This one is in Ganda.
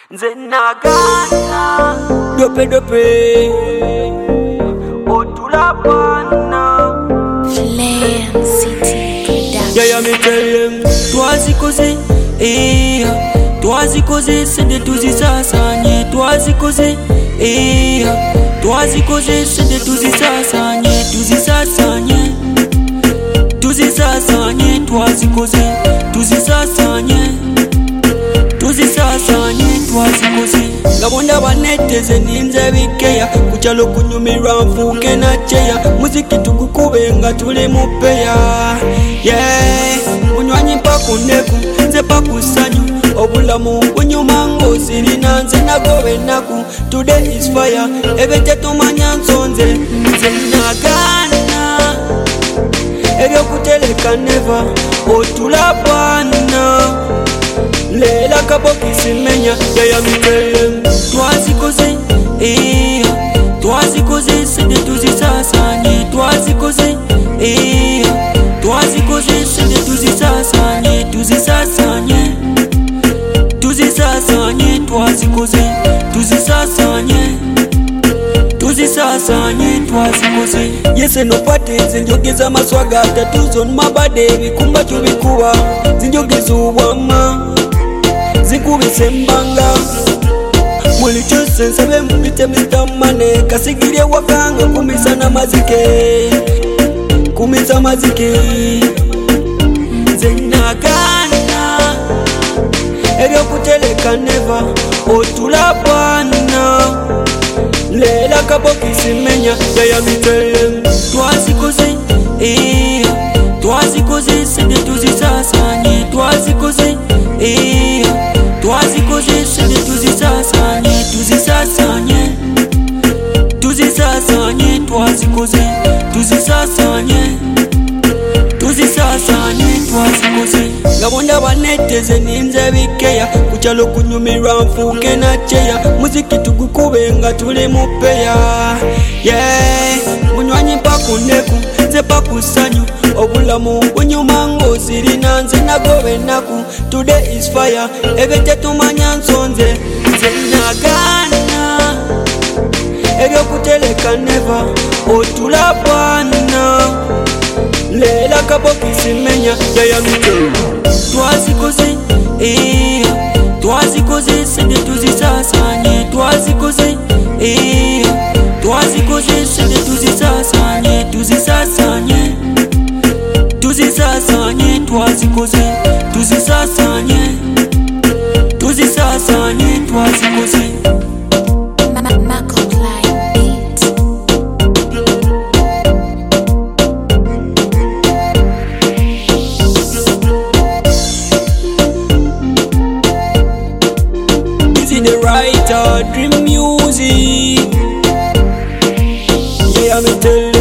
Zenagana Dope Otulapana Flame City Production. Yeah, me tell them twazi koze, twazi koze, sende tuzi sasanye. Twazi koze, twazi koze, sende tuzi sasanye. Tuzi sasanye, tuzi sasanye. Twazi koze, tuzi sasanye. Tuzi sasanye, twazi koze. Gabonda baneteze ninze bikeya kuchalo kunyumirwa mfuke na cheya muziki tugukube nga tuli mupeya yeah munywanyi mpako neku nze pakusanyu obulamu bunyuma ng'osirina nze nagobe naku today is fire ebete tumanya nsonze nze nagana ebyokuteleka neva otulapana lela kabokisi menya yaya mitele twazi koze twazi koze sende tuzi sasanye twazi koze twazi koze sende tuzi sasanye tuzi sasanye tuzi sasanye twazi koze tuzi sasanye tuzi sasanye twazi koze yese no pate zinjogeza maswaga tatuzo mabade bikumba tubikuba zinjogeza ubwama zikubise mbanga muli cyose nsabe mbite mitamane kasigire wakanga kumisa na mazike kumisa mazike zenagana ebyo kuteleka neva otulapana lela kabokisi menya yaya mitele twazi koze twazi koze sende tuzi sasanye twazi koze twazi koze sende tuzi sasanye tuzi sasanye tuzi sasanye twazi koze tuzi sasanye tuzi sasanye twazi koze gabonda baneteze ninze bikeya kuchalo kunyumirwa mfuke na cheya muziki tugukube nga tuli mupeya yeah munywanyi mpako neku nze pakusanyu obulamu bunyuma ng'osirina nze nagobe naku today is fire ebete tumanya nsonze nze nagana ebyokuteleka neva otulapana lela kabokisi menya yaya mitele twazi koze twazi koze sende tuzi sasanye twazi koze twazi koze sende tuzi sasanye tuzi sasanye tuzi sasanye twazi koze tuzi sasanye tuzi sasanye twazi koze Mako Line Beat. This is the writer, Dream Music. Yeah, me tell